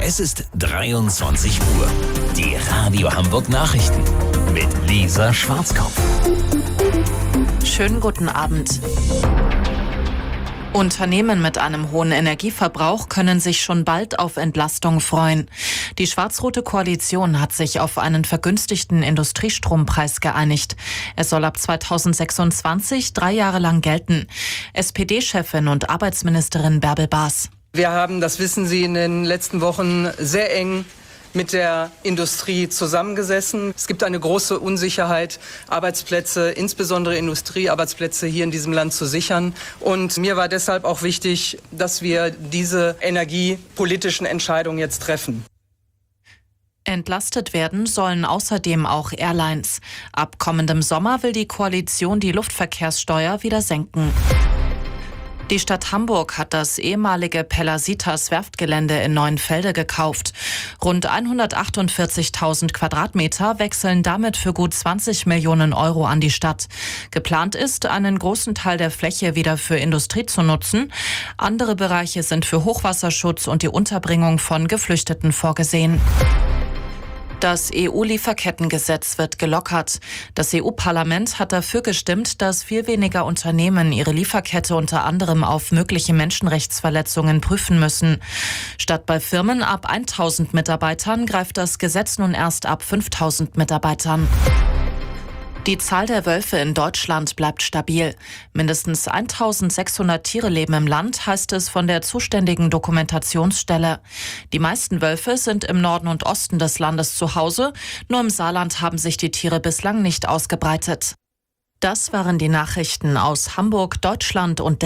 Es ist 23 Uhr. Die Radio Hamburg Nachrichten mit Lisa Schwarzkopf. Schönen guten Abend. Unternehmen mit einem hohen Energieverbrauch können sich schon bald auf Entlastung freuen. Die schwarz-rote Koalition hat sich auf einen vergünstigten Industriestrompreis geeinigt. Er soll ab 2026 3 Jahre lang gelten. SPD-Chefin und Arbeitsministerin Bärbel Baas. Wir haben, das wissen Sie, in den letzten Wochen sehr eng mit der Industrie zusammengesessen. Es gibt eine große Unsicherheit, Arbeitsplätze, insbesondere Industriearbeitsplätze hier in diesem Land zu sichern. Und mir war deshalb auch wichtig, dass wir diese energiepolitischen Entscheidungen jetzt treffen. Entlastet werden sollen außerdem auch Airlines. Ab kommendem Sommer will die Koalition die Luftverkehrssteuer wieder senken. Die Stadt Hamburg hat das ehemalige Pellasitas Werftgelände in Neuenfelde gekauft. Rund 148.000 Quadratmeter wechseln damit für gut 20 Millionen Euro an die Stadt. Geplant ist, einen großen Teil der Fläche wieder für Industrie zu nutzen. Andere Bereiche sind für Hochwasserschutz und die Unterbringung von Geflüchteten vorgesehen. Das EU-Lieferkettengesetz wird gelockert. Das EU-Parlament hat dafür gestimmt, dass viel weniger Unternehmen ihre Lieferkette unter anderem auf mögliche Menschenrechtsverletzungen prüfen müssen. Statt bei Firmen ab 1.000 Mitarbeitern greift das Gesetz nun erst ab 5.000 Mitarbeitern. Die Zahl der Wölfe in Deutschland bleibt stabil. Mindestens 1.600 Tiere leben im Land, heißt es von der zuständigen Dokumentationsstelle. Die meisten Wölfe sind im Norden und Osten des Landes zu Hause. Nur im Saarland haben sich die Tiere bislang nicht ausgebreitet. Das waren die Nachrichten aus Hamburg, Deutschland und der